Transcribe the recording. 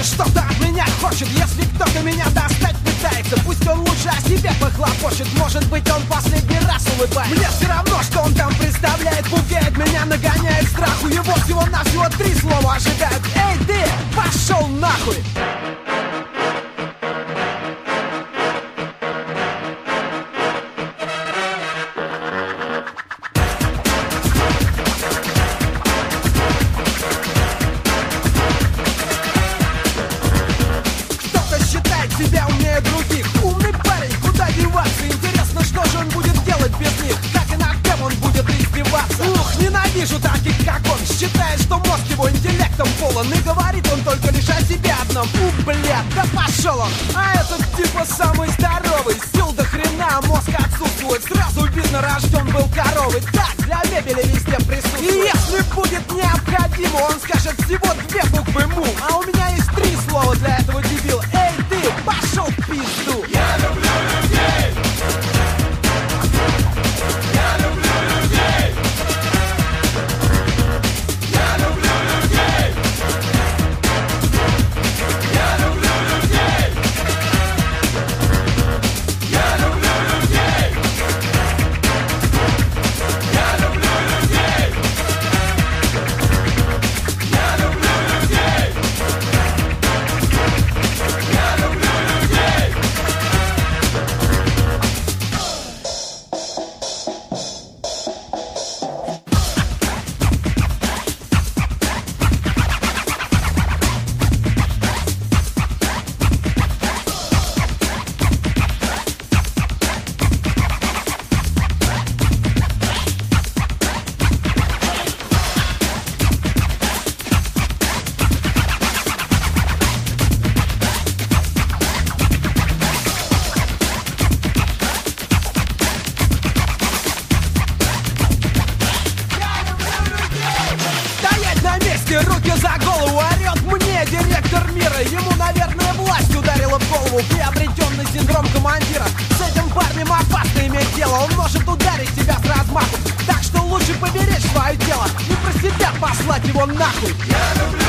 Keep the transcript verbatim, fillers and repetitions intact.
же что-то от меня хочет. Если кто-то меня достать пытается, пусть он лучше о себе похлопочет. Может быть, он последний раз улыбается. Мне все равно, что он там представляет. Пугает меня, нагоняет страху. Его всего-навсего три слова ожидают. Эй, ты, пошел нахуй! Себя умнее других. Умный парень, куда деваться? Интересно, что же он будет делать без них? Как и над кем он будет издеваться? Ух, ненавижу таких, как он. Считает, что мозг его интеллектом полон. И говорит он только лишь о себе одном. У, блядь, да пошел он. А этот типа самый здоровый. Сил до хрена, а мозг отсутствует. Сразу видно, рожден был коровой. Так, для мебели везде присутствует. И если будет необходимо, он скажет всего две буквы му. А у меня есть три слова для этого дебила. Эй, ты, пошел в пизду! Я люблю людей! Я люблю людей! Я люблю людей! Я люблю людей! Я люблю людей! Я люблю людей! Я люблю людей! Я люблю людей! Руки за голову, орет мне директор мира. Ему, наверное, власть ударила в голову. Приобретенный синдром командира. С этим парнем опасно иметь дело. Он может ударить тебя с размаху. Так что лучше поберечь свое тело и про себя послать его нахуй. Я люблю